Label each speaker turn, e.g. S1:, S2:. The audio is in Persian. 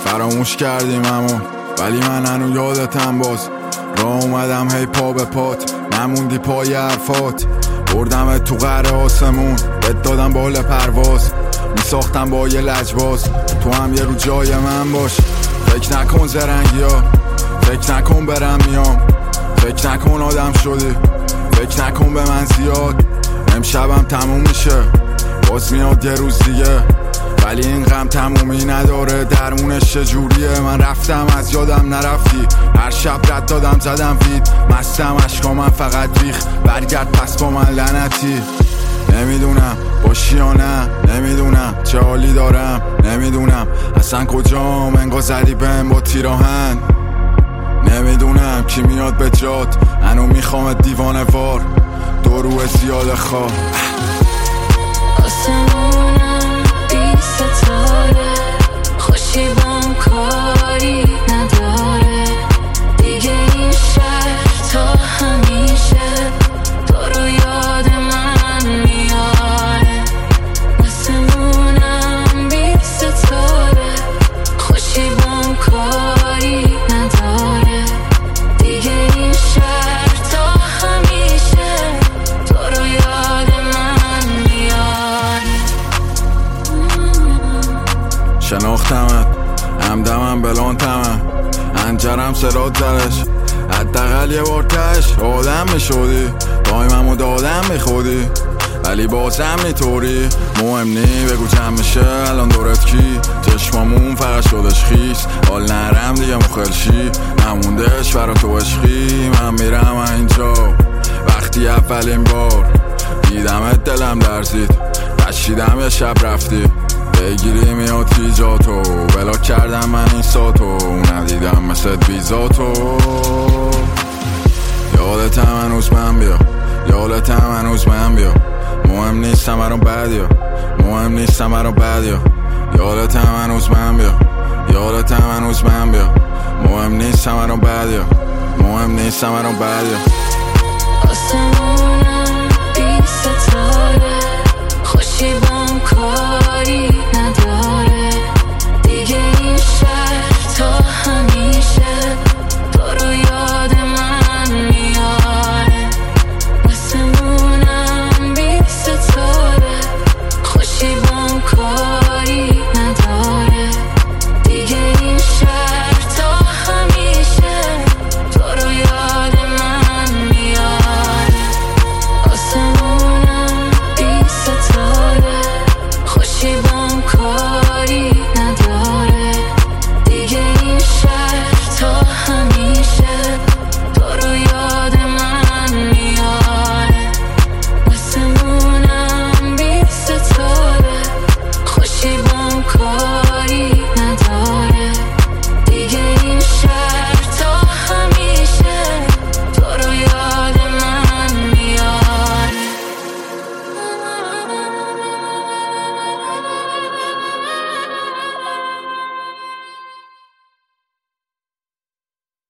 S1: فراموش کردیم همون، ولی من هنو یادتم باز. راه اومدم هی پا به پات، نموندی پای حرفات. بردم تو قعر آسمون، بهت دادم بال پرواز. میساختم با یه لجباز، تو هم یه رو جای من باش. فکر نکن زرنگی ها، فکر نکن برم میام، فکر نکن آدم شدی، فکر نکن به من زیاد. امشبم تموم میشه، باز میاد یه روز دیگه، ولی این غم تمومی نداره. درمونش چجوریه؟ من رفتم از یادم نرفتی، هر شب رد دادم زدم وید، مستم عشقا من فقط ریخ. برگرد پس با من لعنتی. نمیدونم باشی یا نه، نمیدونم چه حالی دارم، نمیدونم اصلا کجام، انگار زدی بهم با تیراهن. نمیدونم کی میاد به جات، هنو میخوامت دیوانه وار، دو روح زیاد خواه.
S2: آسمونم بی ستاره، خوشی بام کاری نداره. دیگه این شهر تا همیشه تو رو یاد من میاره. آسمونم بی ستاره، خوشی بام کاری نداره. دیگه این شهر تا همیشه تو رو یاد من میاره.
S1: شناختمت همدمم بلانتمم، انجرم سرات زرش، حداقل یه بار تش آدم میشدی، دایممو دادم میخودی، ولی بازم میطوری. مهم نی بگو چند میشه الان دورت کی، چشمامون فقط شدش خیس، حال نرم دیگه مخلشی، نموندش برا تو عشقی. من میرم اینجا وقتی اولین بار دیدمت دلم درزید، بشیدم یه شب رفتی، بگیری میاد تیجاتو، بلاک کردم من این ساتو، ندیدم مثل بیزاتو. یادتم هنوز من بیا، یادتم هنوز من بیا، مهم نیستم برام بدیا، مهم نیستم برام بدیا. یادتم هنوز من بیا، یادتم هنوز من بیا، مهم نیستم برام بدیا، مهم نیستم برام بدیا.